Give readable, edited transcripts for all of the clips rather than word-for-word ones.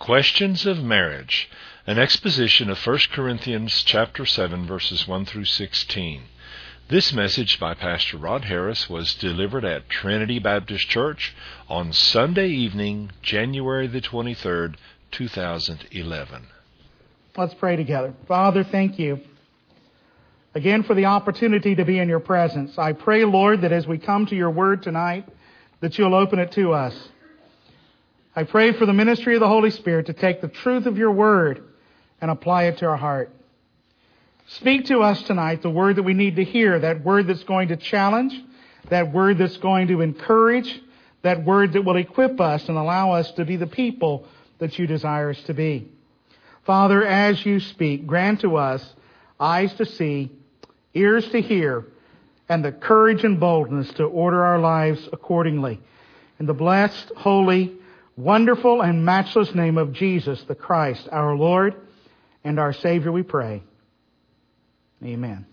Questions of Marriage, an exposition of 1 Corinthians chapter 7, verses 1 through 16. This message by Pastor Rod Harris was delivered at Trinity Baptist Church on Sunday evening, January the 23rd, 2011. Let's pray together. Father, thank you again for the opportunity to be in your presence. I pray, Lord, that as we come to your word tonight, that you'll open it to us. I pray for the ministry of the Holy Spirit to take the truth of your word and apply it to our heart. Speak to us tonight the word that we need to hear, that word that's going to challenge, that word that's going to encourage, that word that will equip us and allow us to be the people that you desire us to be. Father, as you speak, grant to us eyes to see, ears to hear, and the courage and boldness to order our lives accordingly. In the blessed, holy, wonderful, and matchless name of Jesus the Christ, our Lord and our Savior, we pray. Amen.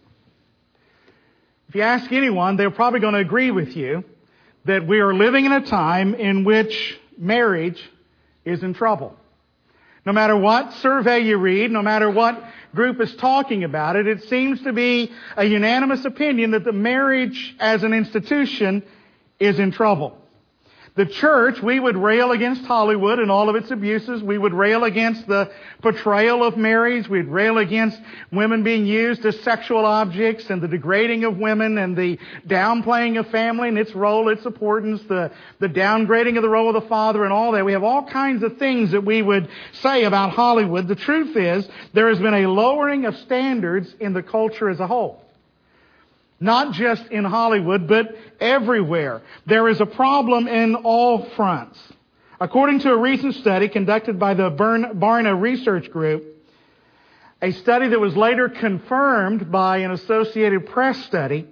If you ask anyone, they're probably going to agree with you that we are living in a time in which marriage is in trouble. No matter what survey you read, no matter what group is talking about it, it seems to be a unanimous opinion that the marriage as an institution is in trouble. The church, we would rail against Hollywood and all of its abuses. We would rail against the portrayal of marriage. We'd rail against women being used as sexual objects and the degrading of women and the downplaying of family and its role, its importance, the downgrading of the role of the father and all that. We have all kinds of things that we would say about Hollywood. The truth is, there has been a lowering of standards in the culture as a whole. Not just in Hollywood, but everywhere. There is a problem in all fronts. According to a recent study conducted by the Barna Research Group, a study that was later confirmed by an Associated Press study,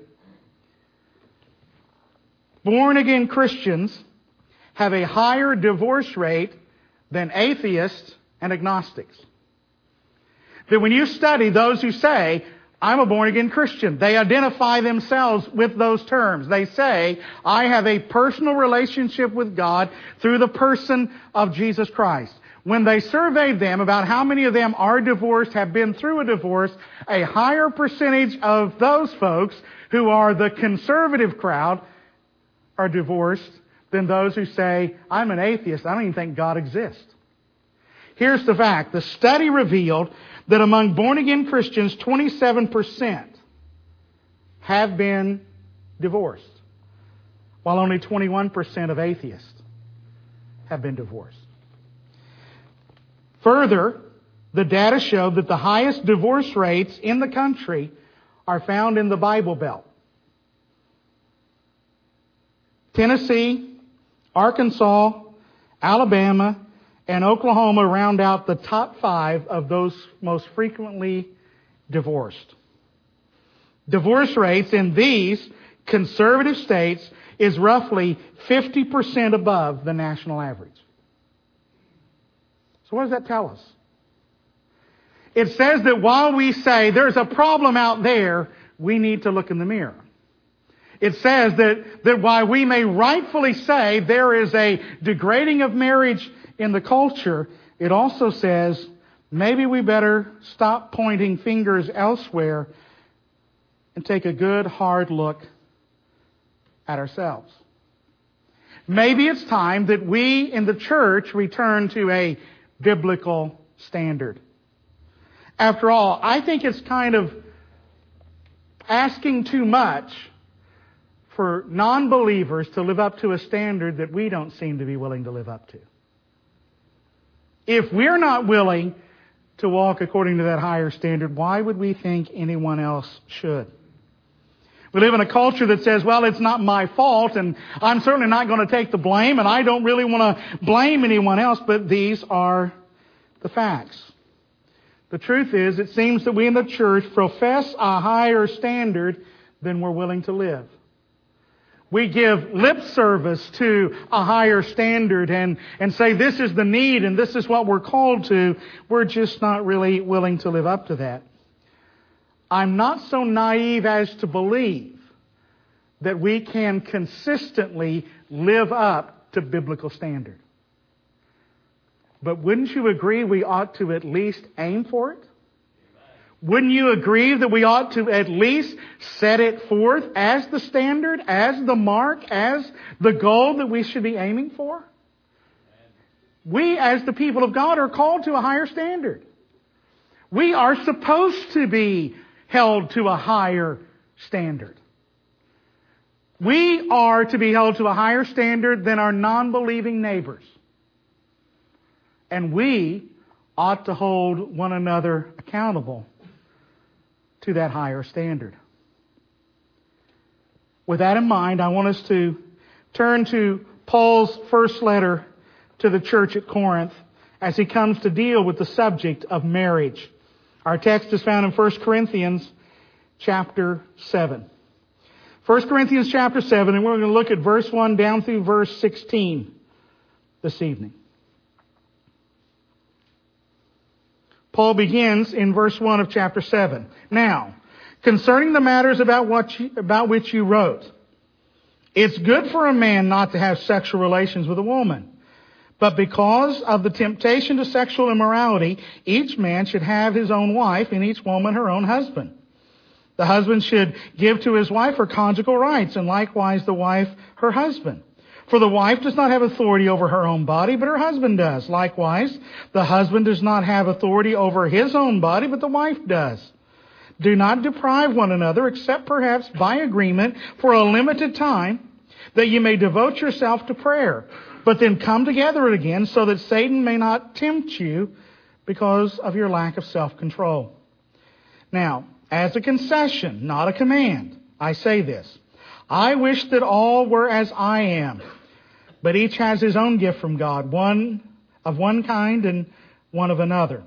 born-again Christians have a higher divorce rate than atheists and agnostics. That when you study those who say, I'm a born-again Christian, they identify themselves with those terms. They say, I have a personal relationship with God through the person of Jesus Christ. When they surveyed them about how many of them are divorced, have been through a divorce, a higher percentage of those folks who are the conservative crowd are divorced than those who say, I'm an atheist, I don't even think God exists. Here's the fact. The study revealed that among born-again Christians, 27% have been divorced, while only 21% of atheists have been divorced. Further, the data showed that the highest divorce rates in the country are found in the Bible Belt. Tennessee, Arkansas, Alabama, and Oklahoma round out the top 5 of those most frequently divorced. Divorce rates in these conservative states is roughly 50% above the national average. So what does that tell us? It says that while we say there's a problem out there, we need to look in the mirror. It says that while we may rightfully say there is a degrading of marriage in the culture, it also says maybe we better stop pointing fingers elsewhere and take a good hard look at ourselves. Maybe it's time that we in the church return to a biblical standard. After all, I think it's kind of asking too much for non-believers to live up to a standard that we don't seem to be willing to live up to. If we're not willing to walk according to that higher standard, why would we think anyone else should? We live in a culture that says, well, it's not my fault, and I'm certainly not going to take the blame, and I don't really want to blame anyone else, but these are the facts. The truth is, it seems that we in the church profess a higher standard than we're willing to live. We give lip service to a higher standard and say this is the need and this is what we're called to. We're just not really willing to live up to that. I'm not so naive as to believe that we can consistently live up to biblical standard. But wouldn't you agree we ought to at least aim for it? Wouldn't you agree that we ought to at least set it forth as the standard, as the mark, as the goal that we should be aiming for? We, as the people of God, are called to a higher standard. We are supposed to be held to a higher standard. We are to be held to a higher standard than our non-believing neighbors. And we ought to hold one another accountable to that higher standard. With that in mind, I want us to turn to Paul's first letter to the church at Corinth as he comes to deal with the subject of marriage. Our text is found in 1 Corinthians chapter 7. 1 Corinthians chapter 7, and we're going to look at verse 1 down through verse 16 this evening. Paul begins in verse 1 of chapter 7. Now, concerning the matters about which you wrote, it's good for a man not to have sexual relations with a woman. But because of the temptation to sexual immorality, each man should have his own wife and each woman her own husband. The husband should give to his wife her conjugal rights, and likewise the wife her husband. For the wife does not have authority over her own body, but her husband does. Likewise, the husband does not have authority over his own body, but the wife does. Do not deprive one another, except perhaps by agreement for a limited time, that you may devote yourself to prayer. But then come together again, so that Satan may not tempt you because of your lack of self-control. Now, as a concession, not a command, I say this. I wish that all were as I am. But each has his own gift from God, one of one kind and one of another.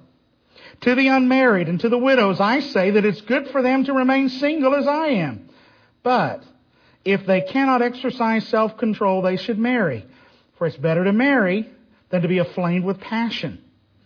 To the unmarried and to the widows, I say that it's good for them to remain single as I am. But if they cannot exercise self-control, they should marry. For it's better to marry than to be aflamed with passion.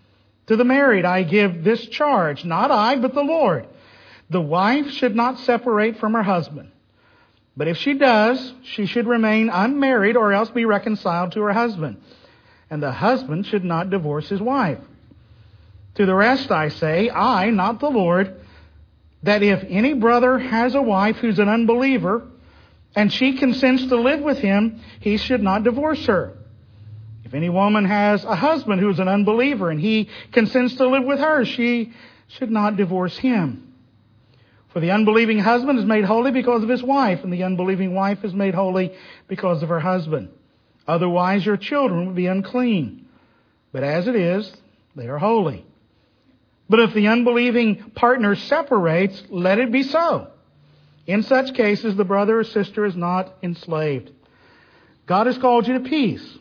To the married, I give this charge, not I, but the Lord. The wife should not separate from her husband. But if she does, she should remain unmarried or else be reconciled to her husband. And the husband should not divorce his wife. To the rest I say, I, not the Lord, that if any brother has a wife who's an unbeliever, and she consents to live with him, he should not divorce her. If any woman has a husband who is an unbeliever, and he consents to live with her, she should not divorce him. For the unbelieving husband is made holy because of his wife, and the unbelieving wife is made holy because of her husband. Otherwise your children would be unclean. But as it is, they are holy. But if the unbelieving partner separates, let it be so. In such cases, the brother or sister is not enslaved. God has called you to peace.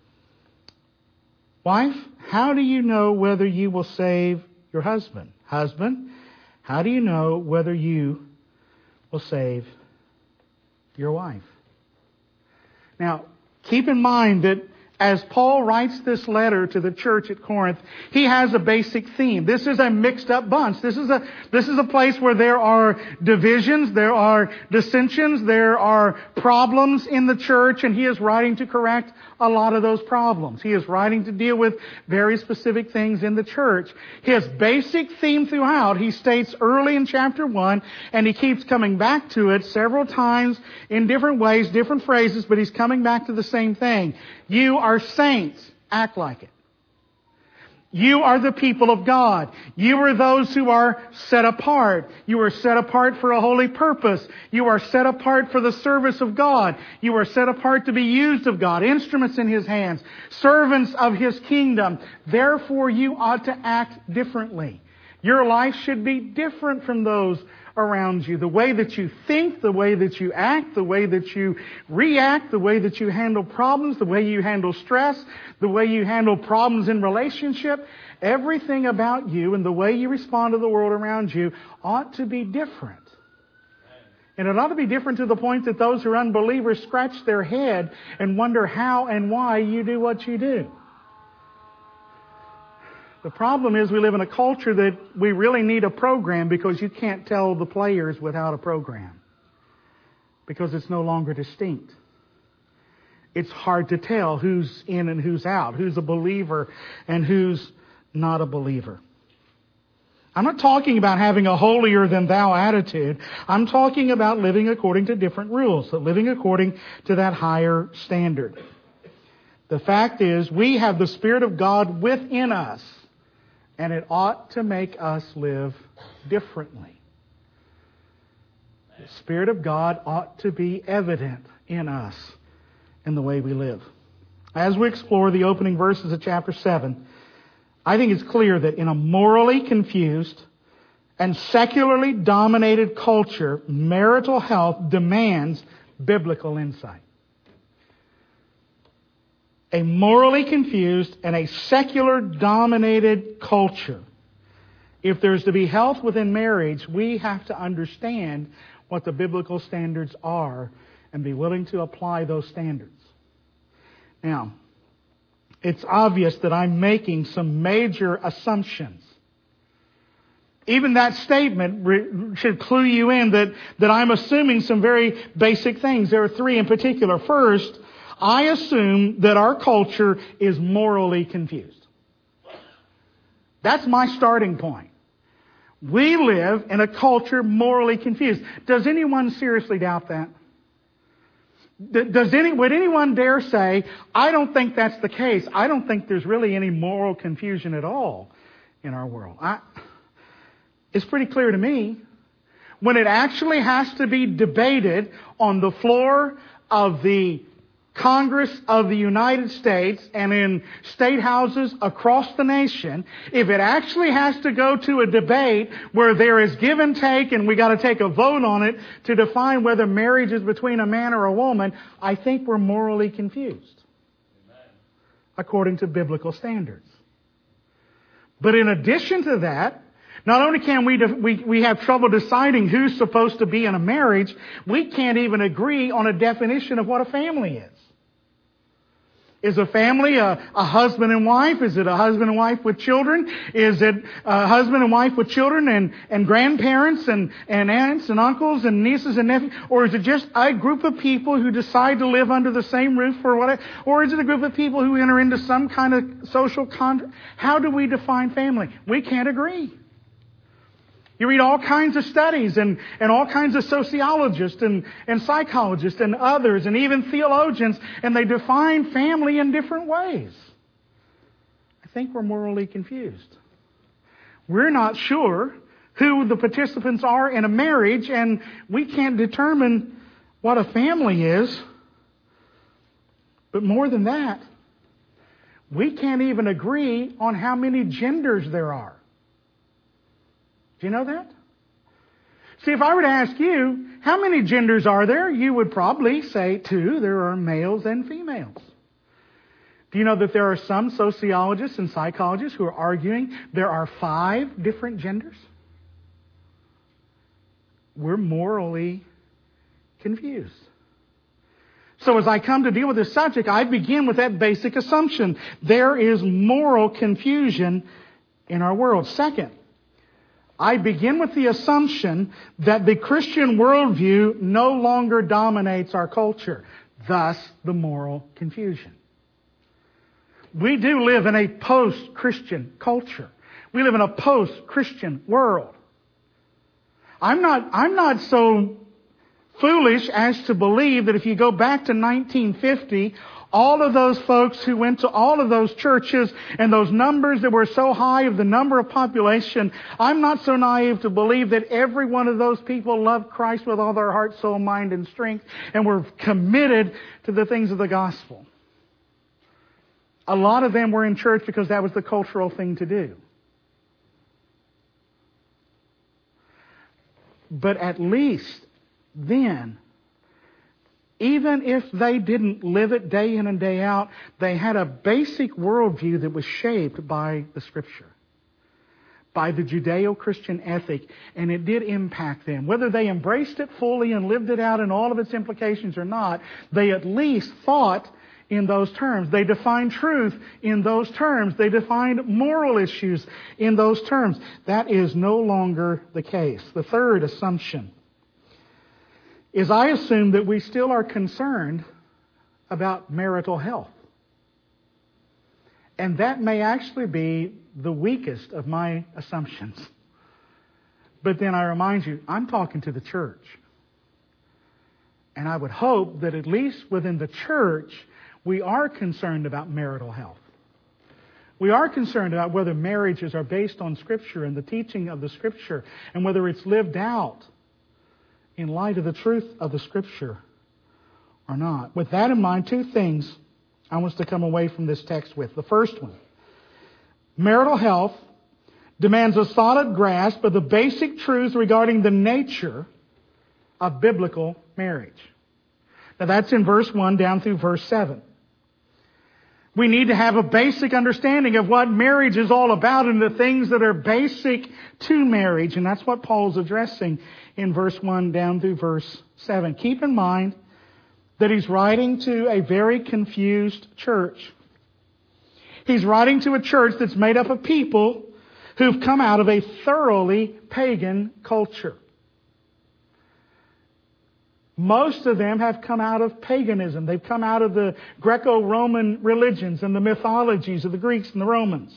Wife, how do you know whether you will save your husband? Husband, how do you know whether you will save your wife? Now, keep in mind that as Paul writes this letter to the church at Corinth, he has a basic theme. This is a mixed up bunch. This is a place where there are divisions, there are dissensions, there are problems in the church, and he is writing to correct a lot of those problems. He is writing to deal with very specific things in the church. His basic theme throughout, he states early in chapter 1, and he keeps coming back to it several times in different ways, different phrases, but he's coming back to the same thing. You are saints. Act like it. You are the people of God. You are those who are set apart. You are set apart for a holy purpose. You are set apart for the service of God. You are set apart to be used of God, instruments in His hands, servants of His kingdom. Therefore, you ought to act differently. Your life should be different from those around you. The way that you think, the way that you act, the way that you react, the way that you handle problems, the way you handle stress, the way you handle problems in relationship, everything about you and the way you respond to the world around you ought to be different. And it ought to be different to the point that those who are unbelievers scratch their head and wonder how and why you do what you do. The problem is we live in a culture that we really need a program because you can't tell the players without a program. Because it's no longer distinct. it's hard to tell who's in and who's out, who's a believer and who's not a believer. I'm not talking about having a holier than thou attitude. I'm talking about living according to different rules, so living according to that higher standard. The fact is, we have the Spirit of God within us, and it ought to make us live differently. The Spirit of God ought to be evident in us in the way we live. As we explore the opening verses of chapter 7, I think it's clear that in a morally confused and secularly dominated culture, marital health demands biblical insight. A morally confused and a secular dominated culture. If there's to be health within marriage, we have to understand what the biblical standards are and be willing to apply those standards. Now, it's obvious that I'm making some major assumptions. Even that statement should clue you in that I'm assuming some very basic things. There are three in particular. First, I assume that our culture is morally confused. That's my starting point. We live in a culture morally confused. Does anyone seriously doubt that? Would anyone dare say, I don't think that's the case. I don't think there's really any moral confusion at all in our world. It's pretty clear to me. When it actually has to be debated on the floor of the Congress of the United States and in state houses across the nation, if it actually has to go to a debate where there is give and take and we got to take a vote on it to define whether marriage is between a man or a woman, I think we're morally confused. Amen. According to biblical standards. But in addition to that, not only can we have trouble deciding who's supposed to be in a marriage, we can't even agree on a definition of what a family is. Is a family a husband and wife? Is it a husband and wife with children? Is it a husband and wife with children and grandparents and aunts and uncles and nieces and nephews? Or is it just a group of people who decide to live under the same roof or whatever? Or is it a group of people who enter into some kind of social contract? How do we define family? We can't agree. You read all kinds of studies and all kinds of sociologists and psychologists and others and even theologians, and they define family in different ways. I think we're morally confused. We're not sure who the participants are in a marriage, and we can't determine what a family is. But more than that, we can't even agree on how many genders there are. Do you know that? See, if I were to ask you, how many genders are there? You would probably say 2. There are males and females. Do you know that there are some sociologists and psychologists who are arguing there are 5 different genders? We're morally confused. So as I come to deal with this subject, I begin with that basic assumption. There is moral confusion in our world. Second, I begin with the assumption that the Christian worldview no longer dominates our culture. Thus, the moral confusion. We do live in a post-Christian culture. We live in a post-Christian world. I'm not so foolish as to believe that if you go back to 1950, all of those folks who went to all of those churches and those numbers that were so high of the number of population, I'm not so naive to believe that every one of those people loved Christ with all their heart, soul, mind, and strength and were committed to the things of the gospel. A lot of them were in church because that was the cultural thing to do. But at least then, even if they didn't live it day in and day out, they had a basic worldview that was shaped by the Scripture, by the Judeo-Christian ethic, and it did impact them. Whether they embraced it fully and lived it out in all of its implications or not, they at least thought in those terms. They defined truth in those terms. They defined moral issues in those terms. That is no longer the case. The third assumption is I assume that we still are concerned about marital health. And that may actually be the weakest of my assumptions. But then I remind you, I'm talking to the church. And I would hope that at least within the church, we are concerned about marital health. We are concerned about whether marriages are based on Scripture and the teaching of the Scripture, and whether it's lived out in light of the truth of the Scripture or not. With that in mind, two things I want us to come away from this text with. The first one, marital health demands a solid grasp of the basic truths regarding the nature of biblical marriage. Now that's in verse 1 down through verse 7. We need to have a basic understanding of what marriage is all about and the things that are basic to marriage. And that's what Paul's addressing in verse 1 down through verse 7. Keep in mind that he's writing to a very confused church. He's writing to a church that's made up of people who've come out of a thoroughly pagan culture. Most of them have come out of paganism. They've come out of the Greco-Roman religions and the mythologies of the Greeks and the Romans.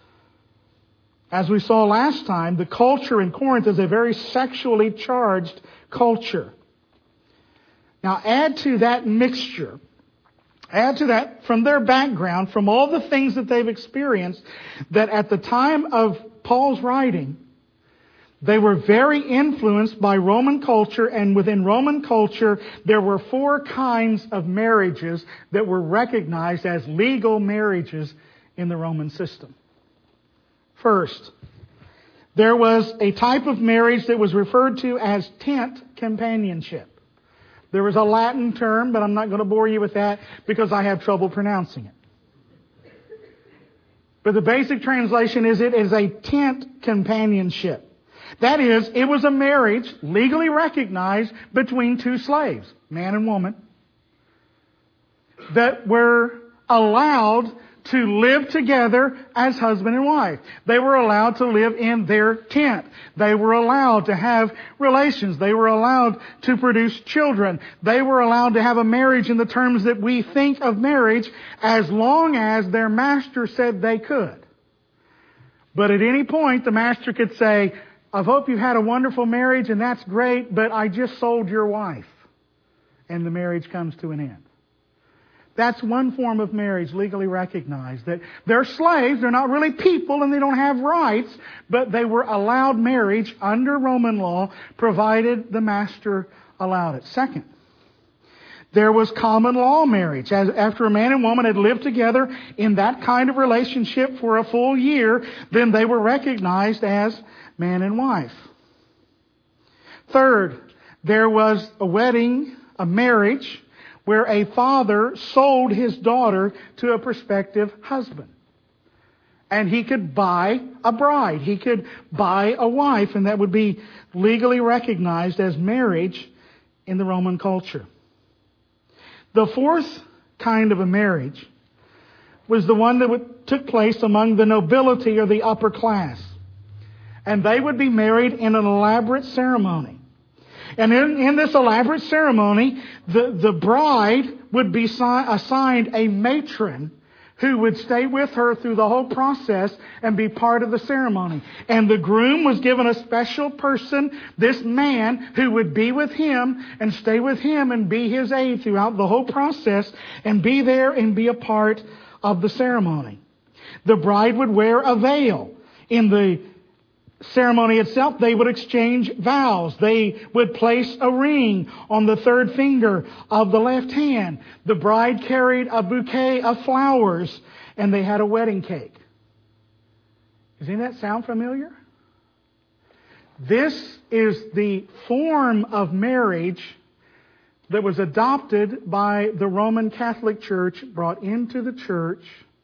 As we saw last time, the culture in Corinth is a very sexually charged culture. Now add to that mixture, add to that from their background, from all the things that they've experienced, that at the time of Paul's writing, they were very influenced by Roman culture, and within Roman culture, there were 4 kinds of marriages that were recognized as legal marriages in the Roman system. First, there was a type of marriage that was referred to as tent companionship. There was a Latin term, but I'm not going to bore you with that because I have trouble pronouncing it. But the basic translation is it is a tent companionship. That is, it was a marriage legally recognized between 2 slaves, man and woman, that were allowed to live together as husband and wife. They were allowed to live in their tent. They were allowed to have relations. They were allowed to produce children. They were allowed to have a marriage in the terms that we think of marriage, as long as their master said they could. But at any point, the master could say, I hope you had a wonderful marriage and that's great, but I just sold your wife. And the marriage comes to an end. That's one form of marriage legally recognized. That they're slaves, they're not really people, and they don't have rights, but they were allowed marriage under Roman law, provided the master allowed it. Second, there was common law marriage. After a man and woman had lived together in that kind of relationship for a full year, then they were recognized as man and wife. Third, there was a wedding, a marriage, where a father sold his daughter to a prospective husband. And he could buy a bride. He could buy a wife, and that would be legally recognized as marriage in the Roman culture. The fourth kind of a marriage was the one that took place among the nobility or the upper class. And they would be married in an elaborate ceremony. And in this elaborate ceremony, the bride would be assigned a matron who would stay with her through the whole process and be part of the ceremony. And the groom was given a special person, this man, who would be with him and stay with him and be his aide throughout the whole process and be there and be a part of the ceremony. The bride would wear a veil. In the ceremony itself, they would exchange vows. They would place a ring on the third finger of the left hand. The bride carried a bouquet of flowers, and they had a wedding cake. Does any of that sound familiar? This is the form of marriage that was adopted by the Roman Catholic Church, brought into the church.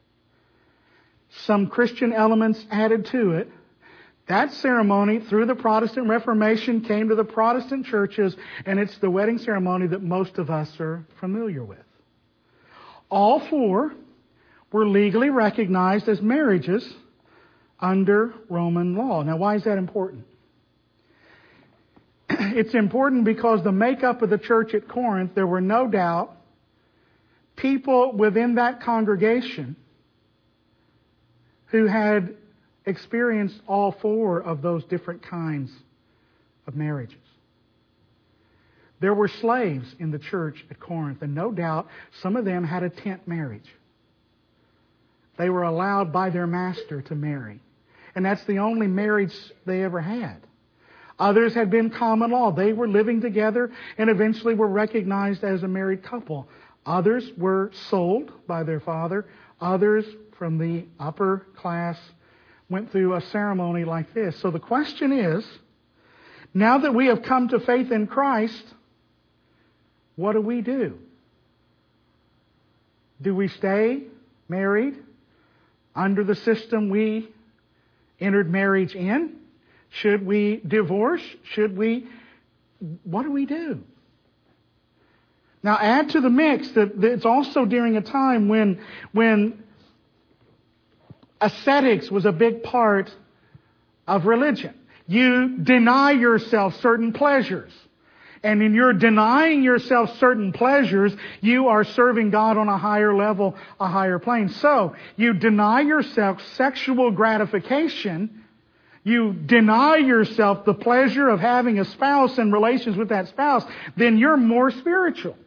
Some Christian elements added to it. That ceremony, through the Protestant Reformation, came to the Protestant churches, and it's the wedding ceremony that most of us are familiar with. All 4 were legally recognized as marriages under Roman law. Now, why is that important? It's important because the makeup of the church at Corinth, there were no doubt people within that congregation who had experienced all four of those different kinds of marriages. There were slaves in the church at Corinth, and no doubt some of them had a tent marriage. They were allowed by their master to marry. And that's the only marriage they ever had. Others had been common law. They were living together and eventually were recognized as a married couple. Others were sold by their father. Others from the upper class went through a ceremony like this. So the question is, now that we have come to faith in Christ, what do we do? Do we stay married under the system we entered marriage in? Should we divorce? What do we do? Now add to the mix that it's also during a time when ascetics was a big part of religion. You deny yourself certain pleasures. And in your denying yourself certain pleasures, you are serving God on a higher level, a higher plane. So, you deny yourself sexual gratification. You deny yourself the pleasure of having a spouse and relations with that spouse. Then you're more spiritual.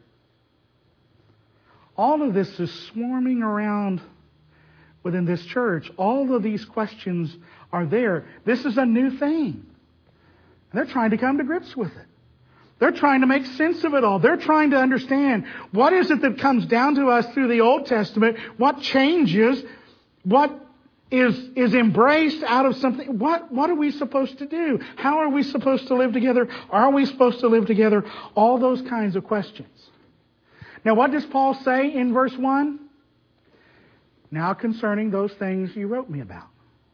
All of this is swarming around within this church. All of these questions are there. This is a new thing. They're trying to come to grips with it. They're trying to make sense of it all. They're trying to understand what is it that comes down to us through the Old Testament, what changes, what is embraced out of something. What are we supposed to do? How are we supposed to live together? Are we supposed to live together? All those kinds of questions. Now what does Paul say in verse 1? Now concerning those things you wrote me about.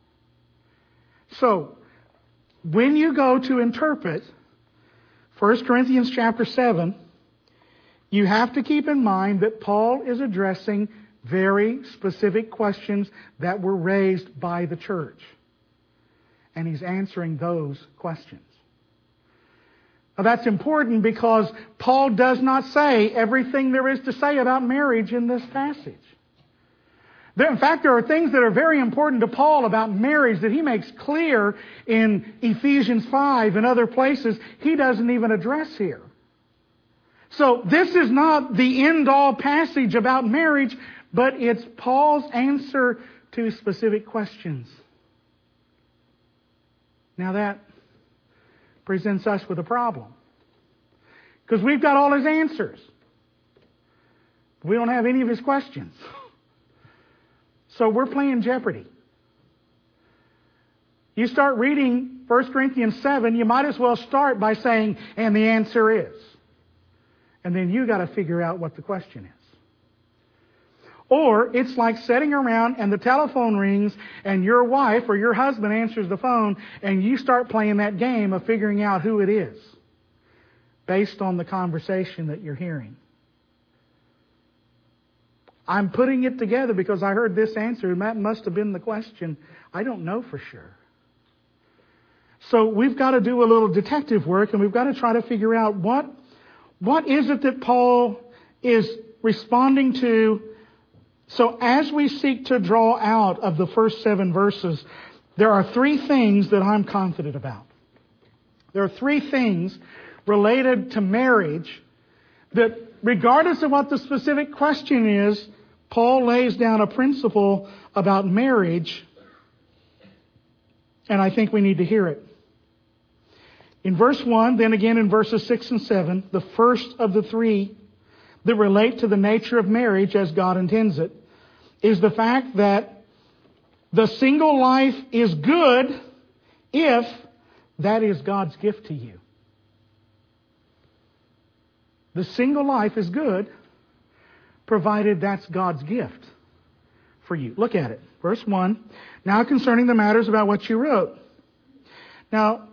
So, when you go to interpret 1 Corinthians chapter 7, you have to keep in mind that Paul is addressing very specific questions that were raised by the church. And he's answering those questions. Now that's important because Paul does not say everything there is to say about marriage in this passage. In fact, there are things that are very important to Paul about marriage that he makes clear in Ephesians 5 and other places he doesn't even address here. So this is not the end-all passage about marriage, but it's Paul's answer to specific questions. Now that presents us with a problem. Because we've got all his answers. We don't have any of his questions. So we're playing Jeopardy. You start reading 1 Corinthians 7, you might as well start by saying, and the answer is. And then you got to figure out what the question is. Or it's like sitting around and the telephone rings and your wife or your husband answers the phone and you start playing that game of figuring out who it is based on the conversation that you're hearing. I'm putting it together because I heard this answer and that must have been the question. I don't know for sure. So we've got to do a little detective work and we've got to try to figure out what is it that Paul is responding to. So as we seek to draw out of the first 7 verses, there are 3 things that I'm confident about. There are 3 things related to marriage that regardless of what the specific question is, Paul lays down a principle about marriage, and I think we need to hear it. In verse 1, then again in verses 6 and 7, the first of the 3 that relate to the nature of marriage as God intends it, is the fact that the single life is good if that is God's gift to you. The single life is good, provided that's God's gift for you. Look at it. Verse 1. Now concerning the matters about what you wrote. Now,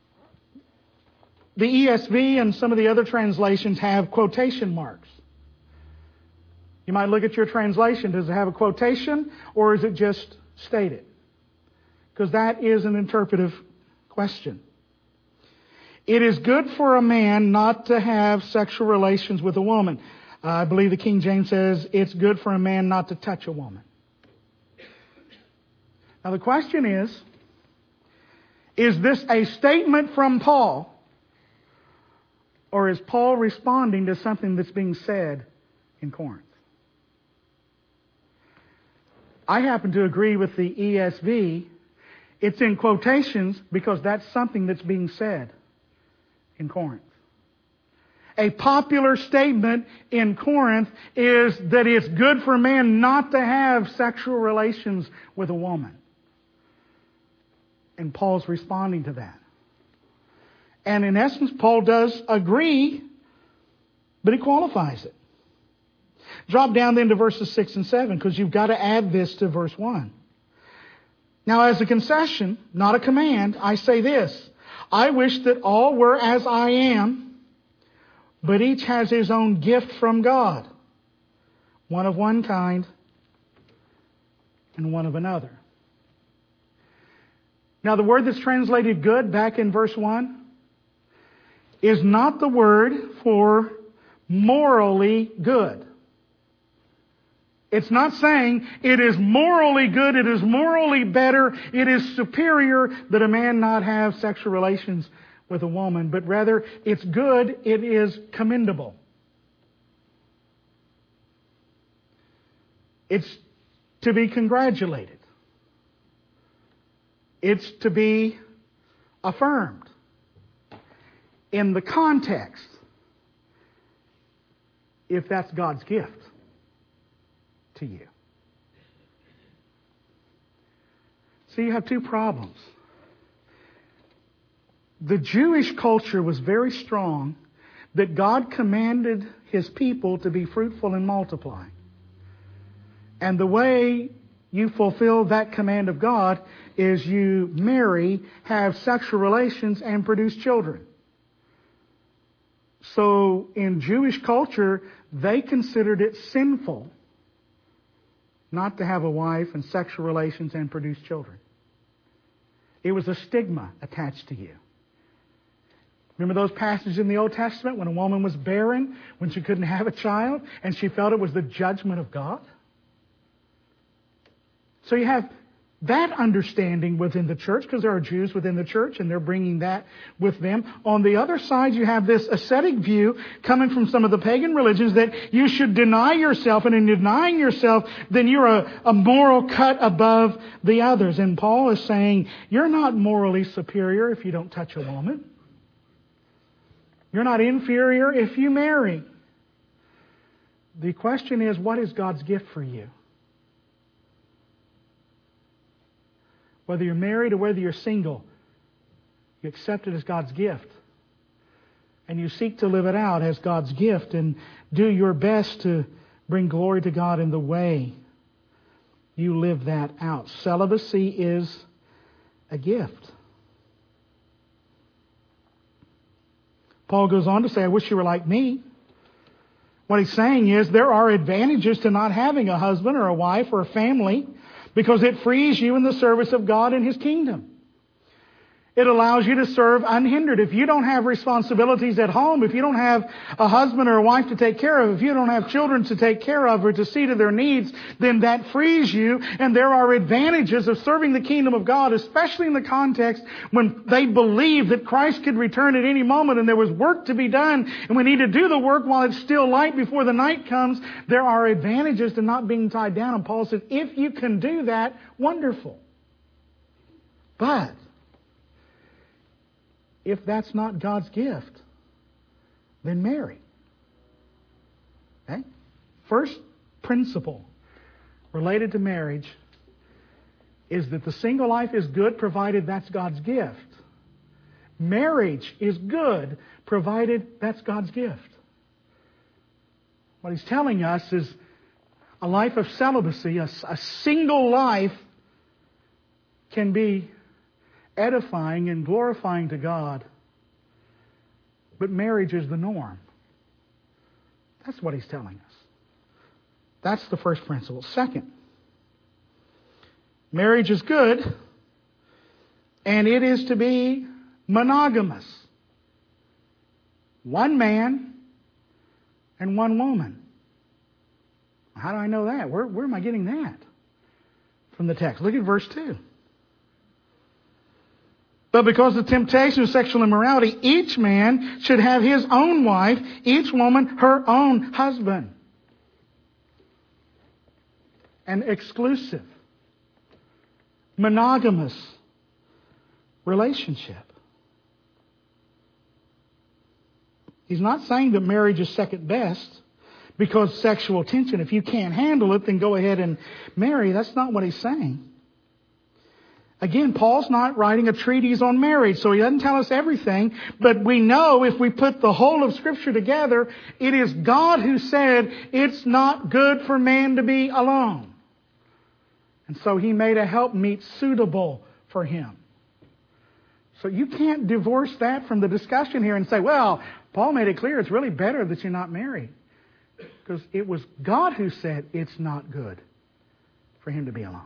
the ESV and some of the other translations have quotation marks. You might look at your translation. Does it have a quotation or is it just stated? Because that is an interpretive question. It is good for a man not to have sexual relations with a woman. I believe the King James says it's good for a man not to touch a woman. Now the question is this a statement from Paul? Or is Paul responding to something that's being said in Corinth? I happen to agree with the ESV. It's in quotations because that's something that's being said in Corinth. A popular statement in Corinth is that it's good for a man not to have sexual relations with a woman. And Paul's responding to that. And in essence, Paul does agree, but he qualifies it. Drop down then to verses 6 and 7, because you've got to add this to verse 1. Now, as a concession, not a command, I say this: I wish that all were as I am, but each has his own gift from God, one of one kind and one of another. Now, the word that's translated good back in verse 1 is not the word for morally good. It's not saying it is morally good, it is morally better, it is superior that a man not have sexual relations with a woman, but rather it's good, it is commendable. It's to be congratulated. It's to be affirmed. In the context, if that's God's gift to you. So you have two problems. The Jewish culture was very strong that God commanded His people to be fruitful and multiply. And the way you fulfill that command of God is you marry, have sexual relations, and produce children. So in Jewish culture, they considered it sinful not to have a wife and sexual relations and produce children. It was a stigma attached to you. Remember those passages in the Old Testament when a woman was barren, when she couldn't have a child, and she felt it was the judgment of God? So you have that understanding within the church, because there are Jews within the church and they're bringing that with them. On the other side, you have this ascetic view coming from some of the pagan religions that you should deny yourself, and in denying yourself, then you're a moral cut above the others. And Paul is saying, you're not morally superior if you don't touch a woman. You're not inferior if you marry. The question is, what is God's gift for you? Whether you're married or whether you're single, you accept it as God's gift. And you seek to live it out as God's gift and do your best to bring glory to God in the way you live that out. Celibacy is a gift. Paul goes on to say, I wish you were like me. What he's saying is there are advantages to not having a husband or a wife or a family, because it frees you in the service of God and His kingdom. It allows you to serve unhindered. If you don't have responsibilities at home, if you don't have a husband or a wife to take care of, if you don't have children to take care of or to see to their needs, then that frees you. And there are advantages of serving the kingdom of God, especially in the context when they believed that Christ could return at any moment and there was work to be done and we need to do the work while it's still light before the night comes. There are advantages to not being tied down. And Paul says, if you can do that, wonderful. But if that's not God's gift, then marry. Okay? First principle related to marriage is that the single life is good provided that's God's gift. Marriage is good provided that's God's gift. What he's telling us is a life of celibacy, a single life, can be edifying and glorifying to God, but marriage is the norm. That's what he's telling us. That's the first principle. Second, marriage is good, and it is to be monogamous. One man and one woman. How do I know that? Where am I getting that? From the text. Look at verse 2. But because of the temptation of sexual immorality, each man should have his own wife, each woman her own husband. An exclusive, monogamous relationship. He's not saying that marriage is second best because sexual tension. If you can't handle it, then go ahead and marry. That's not what he's saying. Again, Paul's not writing a treatise on marriage, so he doesn't tell us everything. But we know if we put the whole of Scripture together, it is God who said it's not good for man to be alone. And so He made a helpmeet suitable for him. So you can't divorce that from the discussion here and say, well, Paul made it clear it's really better that you're not married. Because it was God who said it's not good for him to be alone.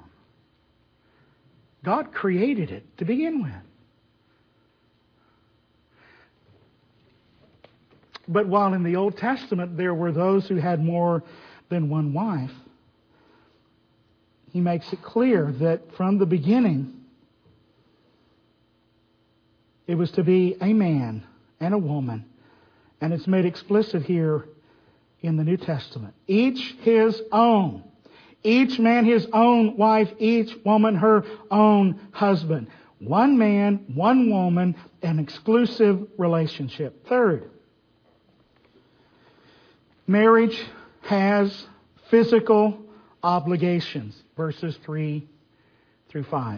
God created it to begin with. But while in the Old Testament there were those who had more than one wife, He makes it clear that from the beginning it was to be a man and a woman. And it's made explicit here in the New Testament. Each his own. Each man his own wife, each woman her own husband. One man, one woman, an exclusive relationship. Third, marriage has physical obligations. Verses 3 through 5.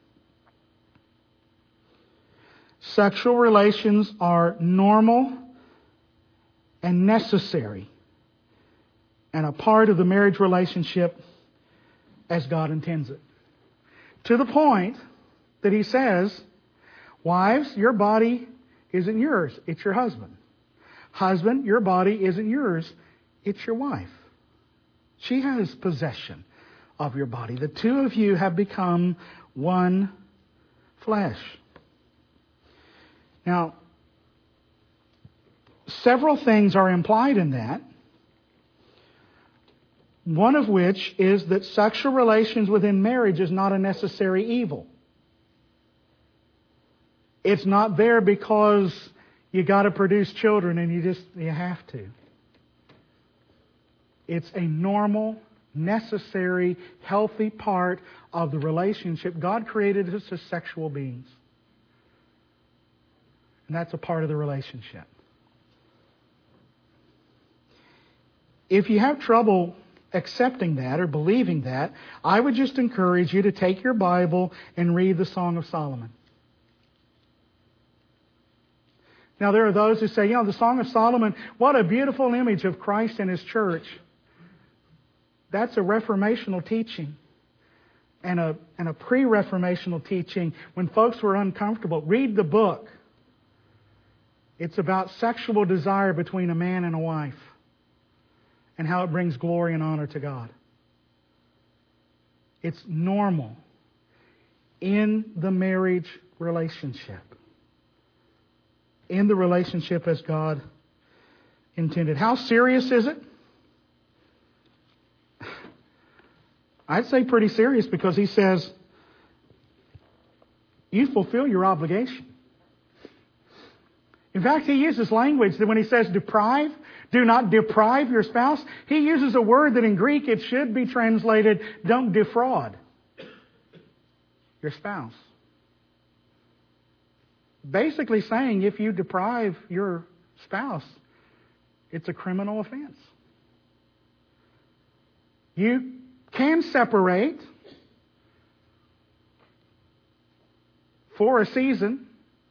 Sexual relations are normal and necessary and a part of the marriage relationship as God intends it. To the point that He says, wives, your body isn't yours, it's your husband. Husband, your body isn't yours, it's your wife. She has possession of your body. The two of you have become one flesh. Now, several things are implied in that. One of which is that sexual relations within marriage is not a necessary evil. It's not there because you got to produce children and you have to. It's a normal, necessary, healthy part of the relationship. God created us as sexual beings. And that's a part of the relationship. If you have trouble accepting that or believing that, I would just encourage you to take your Bible and read the Song of Solomon. Now there are those who say, the Song of Solomon, what a beautiful image of Christ and His church. That's a reformational teaching and a pre-reformational teaching when folks were uncomfortable. Read the book. It's about sexual desire between a man and a wife and how it brings glory and honor to God. It's normal in the marriage relationship. In the relationship as God intended. How serious is it? I'd say pretty serious because He says, you fulfill your obligation. In fact, He uses language that when He says deprive, do not deprive your spouse, He uses a word that in Greek it should be translated, don't defraud your spouse. Basically saying if you deprive your spouse, it's a criminal offense. You can separate for a season,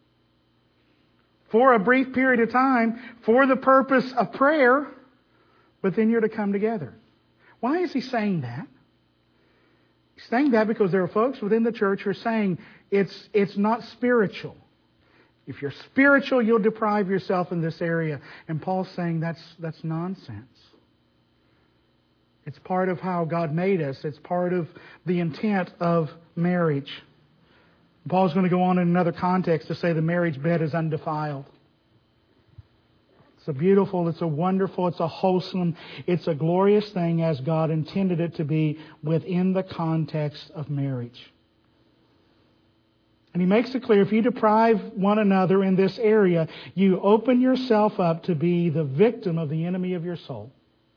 for a brief period of time, for the purpose of prayer, but then you're to come together. Why is He saying that? He's saying that because there are folks within the church who are saying it's not spiritual. If you're spiritual, you'll deprive yourself in this area. And Paul's saying that's nonsense. It's part of how God made us. It's part of the intent of marriage. Paul's going to go on in another context to say the marriage bed is undefiled. It's a beautiful, it's a wonderful, it's a wholesome, it's a glorious thing as God intended it to be within the context of marriage. And He makes it clear, if you deprive one another in this area, you open yourself up to be the victim of the enemy of your soul.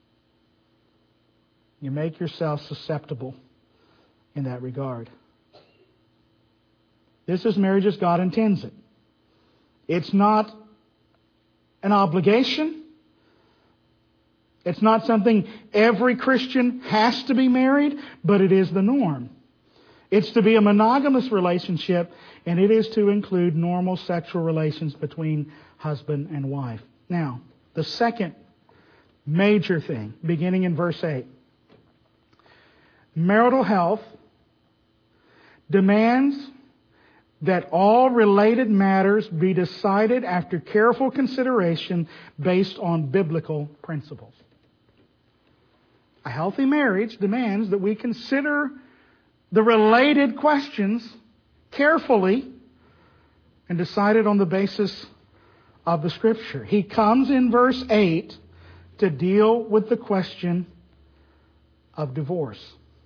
You make yourself susceptible in that regard. This is marriage as God intends it. It's not an obligation. It's not something every Christian has to be married, but it is the norm. It's to be a monogamous relationship, and it is to include normal sexual relations between husband and wife. Now, the second major thing, beginning in verse 8. Marital health demands that all related matters be decided after careful consideration based on biblical principles. A healthy marriage demands that we consider the related questions carefully and decide it on the basis of the Scripture. He comes in verse 8 to deal with the question of divorce.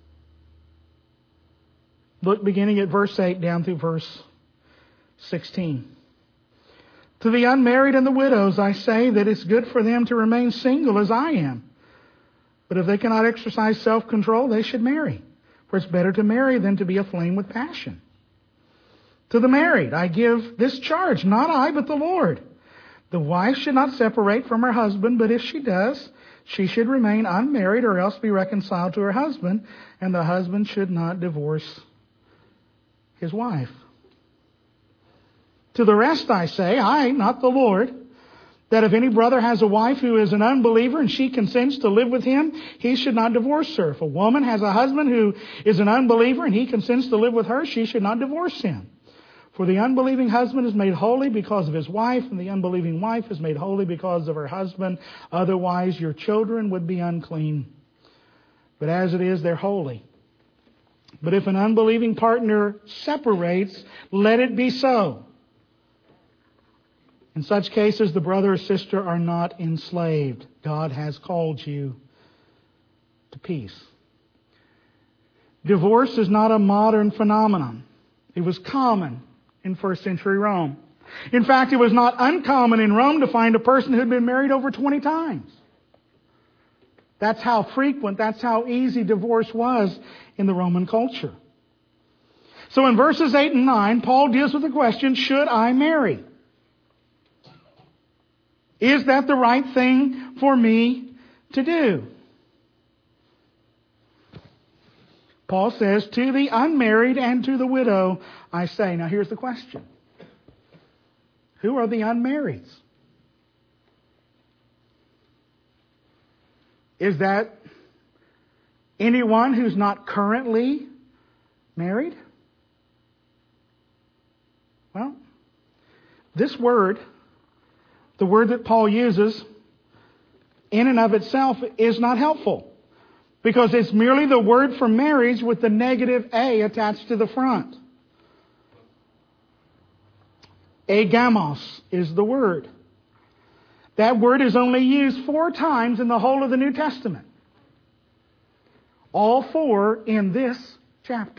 Look beginning at verse 8 down through verse 16. To the unmarried and the widows I say that it's good for them to remain single as I am. But if they cannot exercise self-control, they should marry. For it's better to marry than to be aflame with passion. To the married I give this charge, not I, but the Lord. The wife should not separate from her husband, but if she does, she should remain unmarried or else be reconciled to her husband, and the husband should not divorce his wife. To the rest I say, I, not the Lord, that if any brother has a wife who is an unbeliever and she consents to live with him, he should not divorce her. If a woman has a husband who is an unbeliever and he consents to live with her, she should not divorce him. For the unbelieving husband is made holy because of his wife, and the unbelieving wife is made holy because of her husband. Otherwise your children would be unclean. But as it is, they're holy. But if an unbelieving partner separates, let it be so. In such cases, the brother or sister are not enslaved. God has called you to peace. Divorce is not a modern phenomenon. It was common in first century Rome. In fact, it was not uncommon in Rome to find a person who had been married over 20 times. That's how frequent, that's how easy divorce was in the Roman culture. So in verses 8 and 9, Paul deals with the question, should I marry? Is that the right thing for me to do? Paul says, to the unmarried and to the widow, I say. Now here's the question. Who are the unmarrieds? Is that anyone who's not currently married? Well, this word, the word that Paul uses, in and of itself is not helpful. Because it's merely the word for marriage with the negative A attached to the front. Agamos is the word. That word is only used 4 times in the whole of the New Testament. All 4 in this chapter.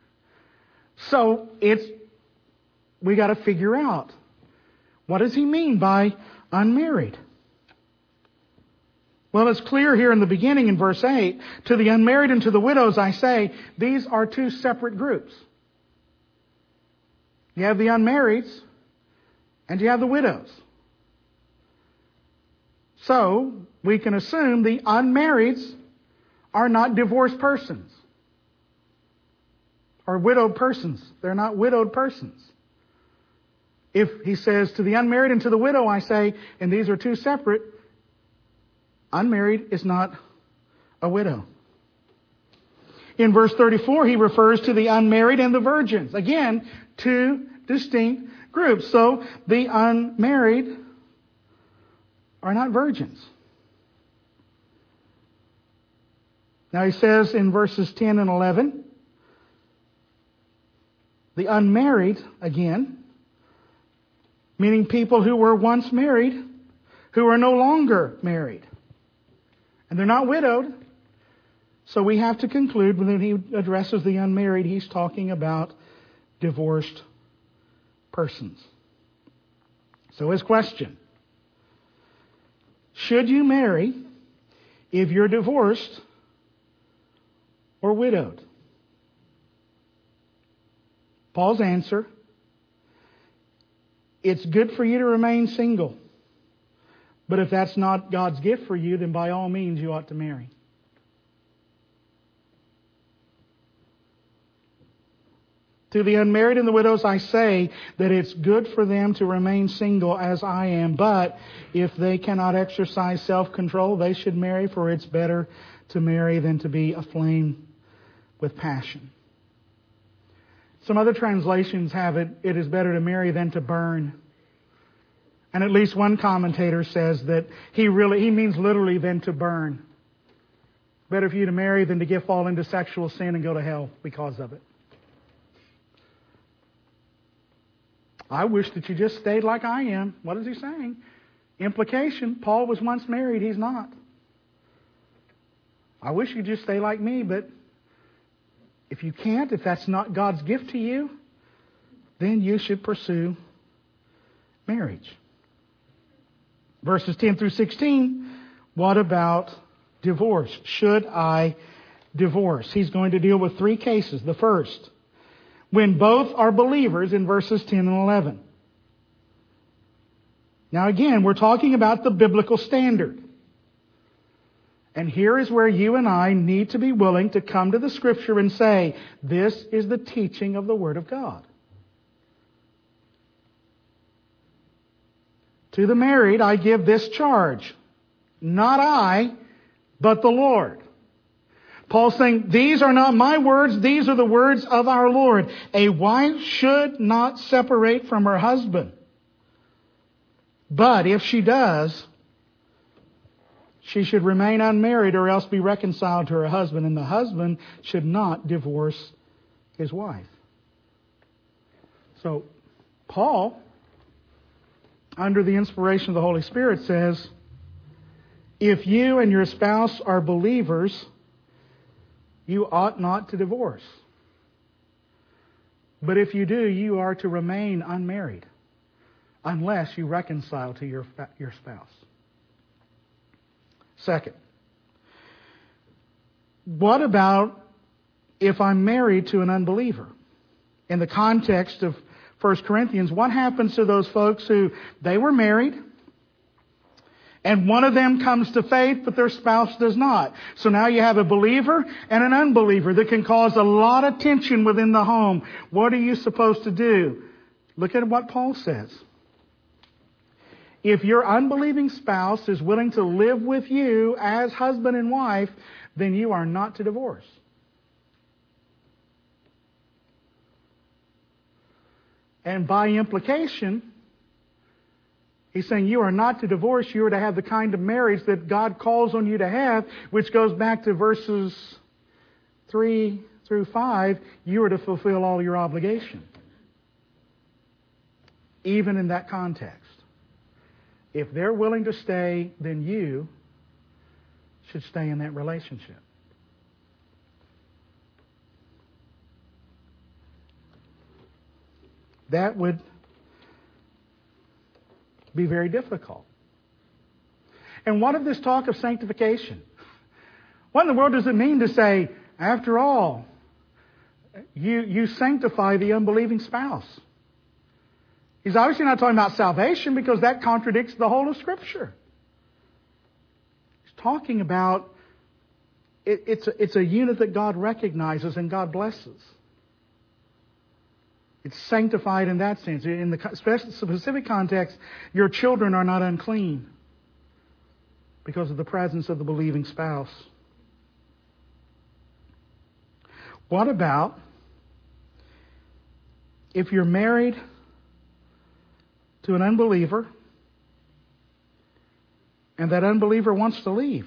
So we got to figure out, what does he mean by unmarried? Well, it's clear here in the beginning in verse 8, to the unmarried and to the widows I say, these are 2 separate groups. You have the unmarrieds and you have the widows. So, we can assume the unmarrieds are not divorced persons or widowed persons. They're not widowed persons. If he says, to the unmarried and to the widow I say, and these are 2 separate, unmarried is not a widow. In verse 34, he refers to the unmarried and the virgins. Again, 2 distinct groups. So, the unmarried are not virgins. Now he says in verses 10 and 11, the unmarried, again, meaning people who were once married, who are no longer married. And they're not widowed. So we have to conclude when he addresses the unmarried, he's talking about divorced persons. So his question: should you marry if you're divorced or widowed? Paul's answer: it's good for you to remain single. But if that's not God's gift for you, then by all means you ought to marry. To the unmarried and the widows I say that it's good for them to remain single as I am. But if they cannot exercise self-control, they should marry, for it's better to marry than to be aflame with passion. Some other translations have it is better to marry than to burn. And at least one commentator says that he means literally than to burn. Better for you to marry than to fall into sexual sin and go to hell because of it. I wish that you just stayed like I am. What is he saying? Implication: Paul was once married, he's not. I wish you'd just stay like me, but if you can't, if that's not God's gift to you, then you should pursue marriage. Verses 10 through 16, what about divorce? Should I divorce? He's going to deal with three cases. The first, when both are believers, in verses 10 and 11. Now again, we're talking about the biblical standard. And here is where you and I need to be willing to come to the Scripture and say, this is the teaching of the Word of God. To the married, I give this charge. Not I, but the Lord. Paul's saying, these are not my words, these are the words of our Lord. A wife should not separate from her husband. But if she does, she should remain unmarried or else be reconciled to her husband. And the husband should not divorce his wife. So, Paul, under the inspiration of the Holy Spirit, says, if you and your spouse are believers, you ought not to divorce. But if you do, you are to remain unmarried unless you reconcile to your spouse. Second, what about if I'm married to an unbeliever? In the context of 1 Corinthians, what happens to those folks who they were married and one of them comes to faith but their spouse does not? So now you have a believer and an unbeliever that can cause a lot of tension within the home. What are you supposed to do? Look at what Paul says. If your unbelieving spouse is willing to live with you as husband and wife, then you are not to divorce. And by implication, he's saying you are not to divorce, you are to have the kind of marriage that God calls on you to have, which goes back to verses 3 through 5. You are to fulfill all your obligation. Even in that context. If they're willing to stay, then you should stay in that relationship. That would be very difficult. And what of this talk of sanctification? What in the world does it mean to say, after all, you sanctify the unbelieving spouse? He's obviously not talking about salvation because that contradicts the whole of Scripture. He's talking about it's a unit that God recognizes and God blesses. It's sanctified in that sense. In the specific context, your children are not unclean because of the presence of the believing spouse. What about if you're married to an unbeliever and that unbeliever wants to leave?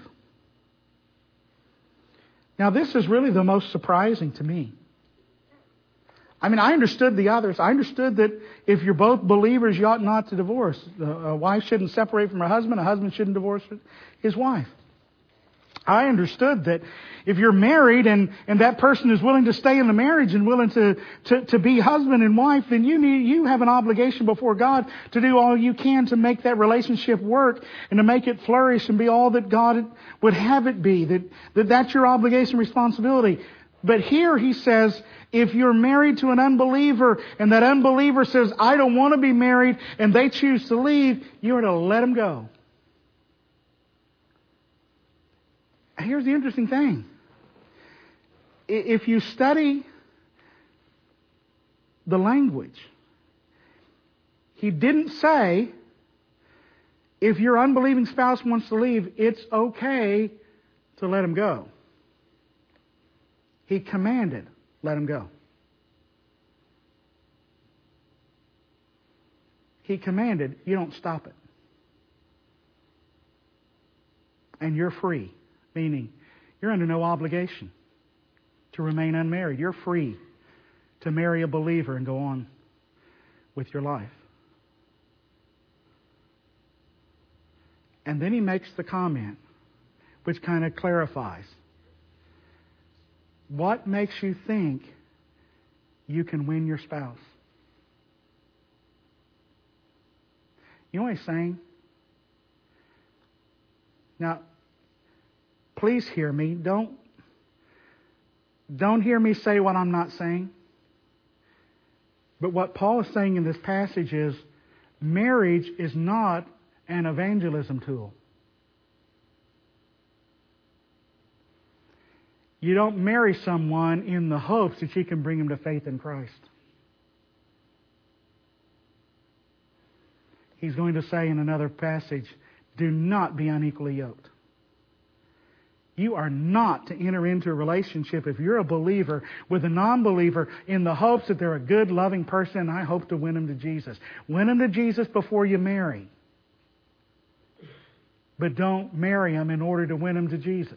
Now, this is really the most surprising to me. I mean, I understood the others. I understood that if you're both believers, you ought not to divorce. A wife shouldn't separate from her husband. A husband shouldn't divorce his wife. I understood that if you're married and that person is willing to stay in the marriage and willing to be husband and wife, then you have an obligation before God to do all you can to make that relationship work and to make it flourish and be all that God would have it be. That's your obligation and responsibility. But here he says, if you're married to an unbeliever and that unbeliever says, I don't want to be married, and they choose to leave, you are to let them go. Here's the interesting thing. If you study the language, he didn't say, if your unbelieving spouse wants to leave, it's okay to let him go. He commanded, let him go. He commanded, you don't stop it. And you're free. Meaning, you're under no obligation to remain unmarried. You're free to marry a believer and go on with your life. And then he makes the comment, which kind of clarifies. What makes you think you can win your spouse? You know what he's saying? Now, please hear me. Don't hear me say what I'm not saying. But what Paul is saying in this passage is marriage is not an evangelism tool. You don't marry someone in the hopes that you can bring them to faith in Christ. He's going to say in another passage, do not be unequally yoked. You are not to enter into a relationship, if you're a believer, with a non-believer in the hopes that they're a good, loving person and I hope to win them to Jesus. Win them to Jesus before you marry. But don't marry them in order to win them to Jesus.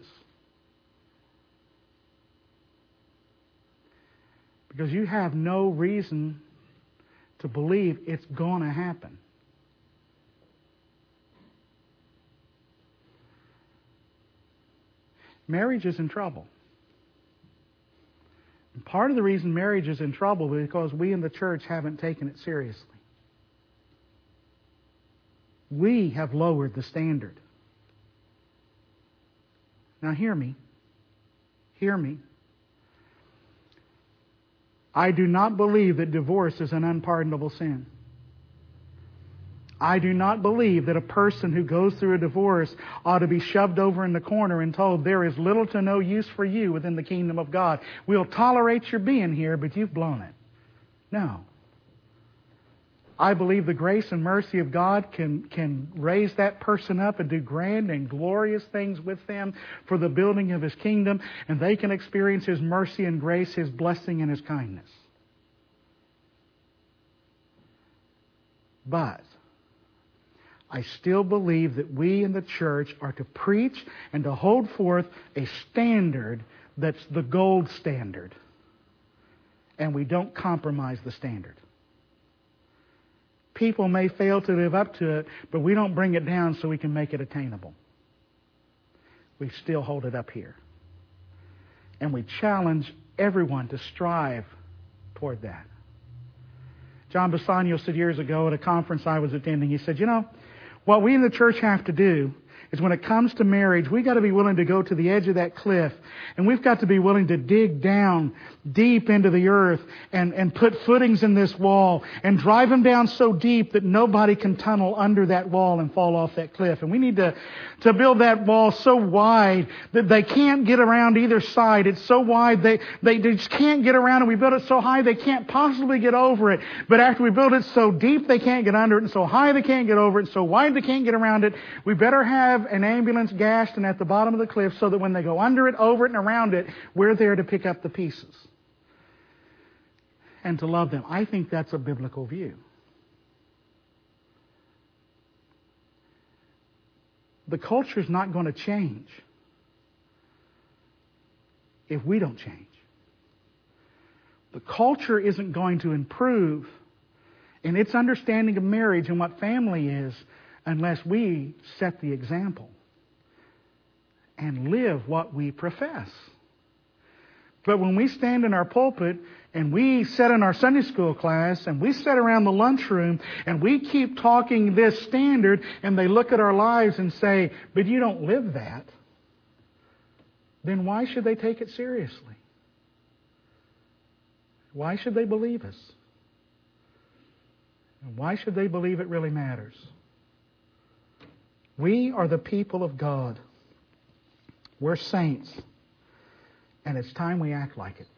Because you have no reason to believe it's going to happen. Marriage is in trouble. And part of the reason marriage is in trouble is because we in the church haven't taken it seriously. We have lowered the standard. Now hear me. Hear me. I do not believe that divorce is an unpardonable sin. I do not believe that a person who goes through a divorce ought to be shoved over in the corner and told there is little to no use for you within the kingdom of God. We'll tolerate your being here, but you've blown it. No. I believe the grace and mercy of God can raise that person up and do grand and glorious things with them for the building of His kingdom, and they can experience His mercy and grace, His blessing and His kindness. But I still believe that we in the church are to preach and to hold forth a standard that's the gold standard. And we don't compromise the standard. People may fail to live up to it, but we don't bring it down so we can make it attainable. We still hold it up here. And we challenge everyone to strive toward that. John Bassanio said years ago at a conference I was attending, he said, what we in the church have to do is when it comes to marriage, we've got to be willing to go to the edge of that cliff, and we've got to be willing to dig down deep into the earth and put footings in this wall and drive them down so deep that nobody can tunnel under that wall and fall off that cliff. And we need to build that wall so wide that they can't get around either side. It's so wide they just can't get around it. We build it so high they can't possibly get over it. But after we build it so deep they can't get under it, and so high they can't get over it, and so wide they can't get around it, we better have an ambulance gashed and at the bottom of the cliff so that when they go under it, over it, and around it, we're there to pick up the pieces and to love them. I think that's a biblical view. The culture's not going to change if we don't change. The culture isn't going to improve in its understanding of marriage and what family is unless we set the example and live what we profess. But when we stand in our pulpit and we sit in our Sunday school class and we sit around the lunchroom and we keep talking this standard and they look at our lives and say, but you don't live that, then why should they take it seriously? Why should they believe us? And why should they believe it really matters? We are the people of God. We're saints. And it's time we act like it.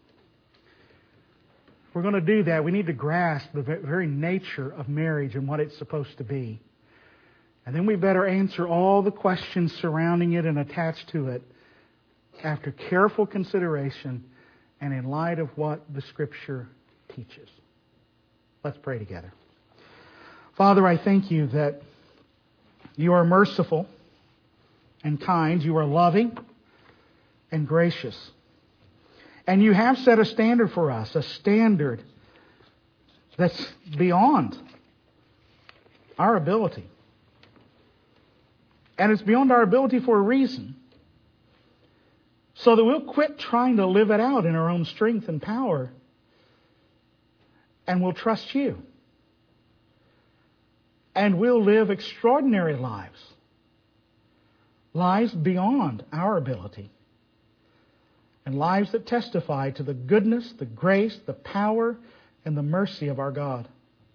If we're going to do that, we need to grasp the very nature of marriage and what it's supposed to be. And then we better answer all the questions surrounding it and attached to it after careful consideration and in light of what the Scripture teaches. Let's pray together. Father, I thank you that you are merciful and kind. You are loving and gracious. And you have set a standard for us, a standard that's beyond our ability. And it's beyond our ability for a reason. So that we'll quit trying to live it out in our own strength and power. And we'll trust you. And we'll live extraordinary lives. Lives beyond our ability. And lives that testify to the goodness, the grace, the power, and the mercy of our God.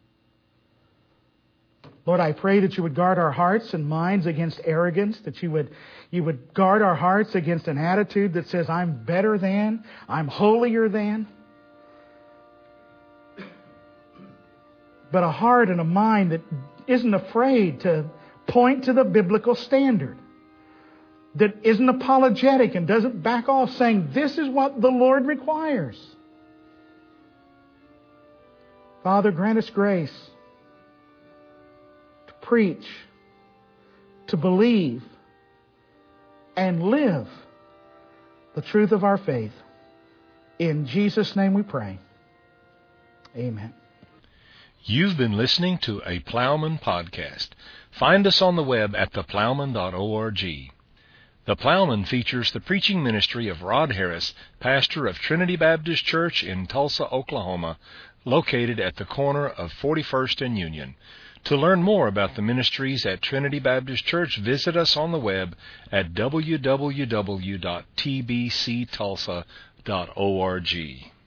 Lord, I pray that you would guard our hearts and minds against arrogance, that you would guard our hearts against an attitude that says, I'm better than, I'm holier than. But a heart and a mind that isn't afraid to point to the biblical standard. That isn't apologetic and doesn't back off saying, this is what the Lord requires. Father, grant us grace to preach, to believe, and live the truth of our faith. In Jesus' name we pray. Amen. You've been listening to a Plowman podcast. Find us on the web at theplowman.org. The Plowman features the preaching ministry of Rod Harris, pastor of Trinity Baptist Church in Tulsa, Oklahoma, located at the corner of 41st and Union. To learn more about the ministries at Trinity Baptist Church, visit us on the web at www.tbctulsa.org.